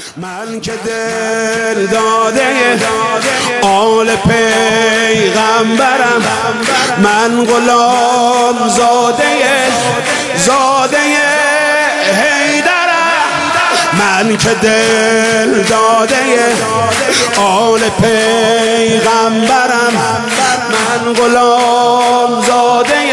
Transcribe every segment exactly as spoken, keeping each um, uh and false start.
من که دل داده آل پیغمبرم، من غلام زاده زاده حیدرم. من که دل داده آل پیغمبرم، من غلام زاده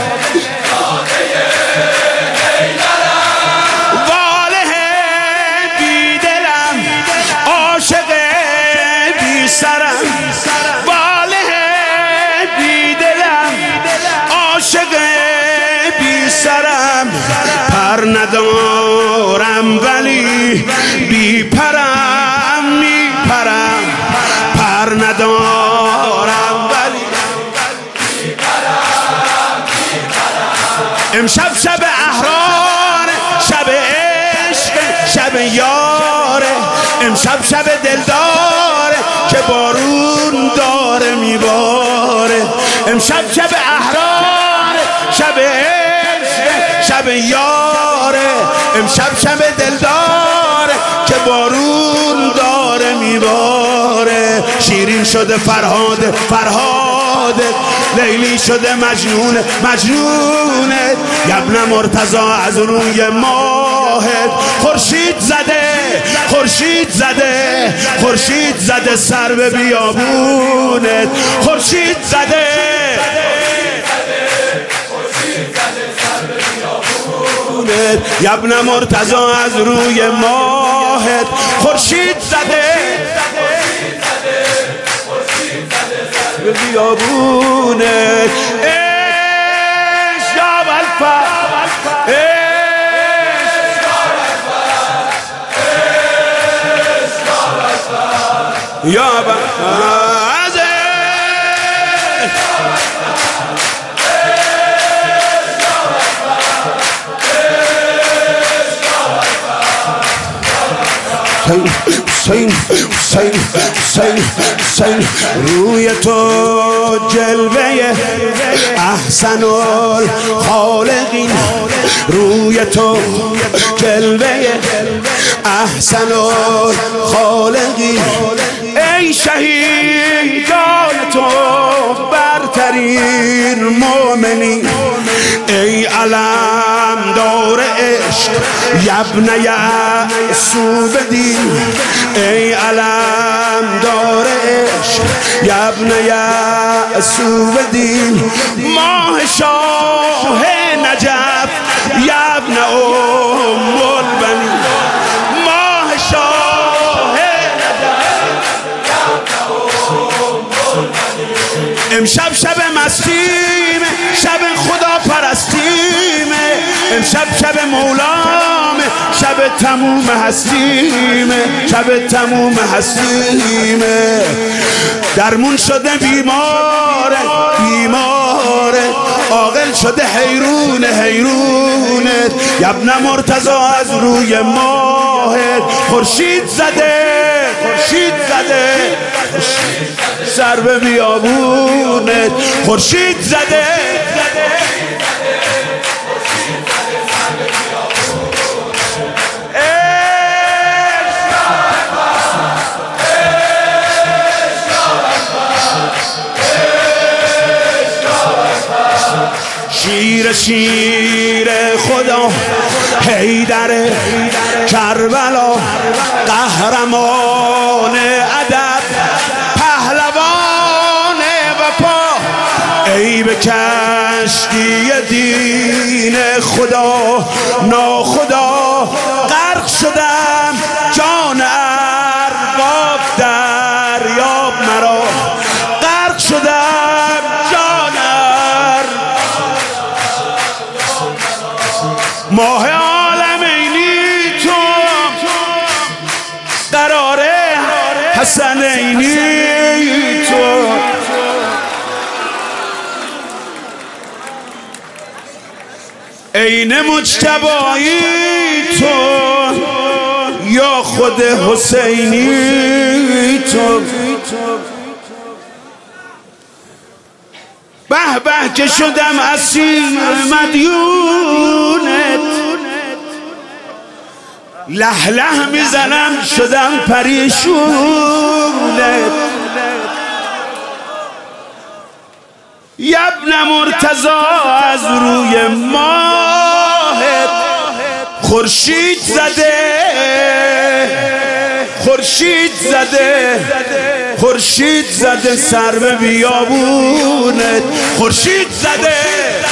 پر ندارم ولی بی پرم می پرم، پر ندارم ولی بی پرم می پرم. امشب شب احرار، شب عشق، شب یاره، امشب شب دلداره که بارون داره میباره. امشب شب احرار، شب شب یاره، امشب شب دلداره که بارون داره میباره. شیرین شده فرهاد فرهاد، لیلی شده مجنون مجنونه. یبن مرتضا از روی ماهت خورشید زده خورشید زده خورشید زده سر به بیابونت، خورشید زده یبن مرتضا از روی ماهت خورشید زده به بیابونت. عشق یا بلفر، عشق یا بلفر، حسین حسین حسین حسین روی تو جلوه احسن الخالقین، روی تو جلوه احسن الخالقین. ای شهیدان تو برترین مومنین، ای علم دار عشق یبن یعصوب دین، ای علم دار عشق یبن یعصوب دین. ماه شاه نجف یبن ام البنین، ماه شاه نجف یبن ام البنین. امشب شب مستیم، شب خدا پرستیم، امشب شب مولام، شب تموم هستیم، شب تموم هستیم. درمون شده بیماره بیماره، عاقل شده حیرون حیرونت. یبن مرتضا از روی ماهت خورشید زده خورشید زده سر به بیابونت، خورشید زده شیر شیر خدا حیدر کربلا، قهرمان ادب پهلوان وفا. ای به کشتی دین خدا ناخدا غرق شدم، جان ارباب دریاب مرا غرق شدم، جان ماه عالمینی تو قراره حسنینی تو. عین مجتبایی تو یا خود حسینی تو. به به که شدم اسیر مدیونت، له له میزنم شدم پریشونت. یبن مرتضا از روی ماهت خورشید زده، خورشید زده، خورشید زده سر به بیابونت، خورشید زده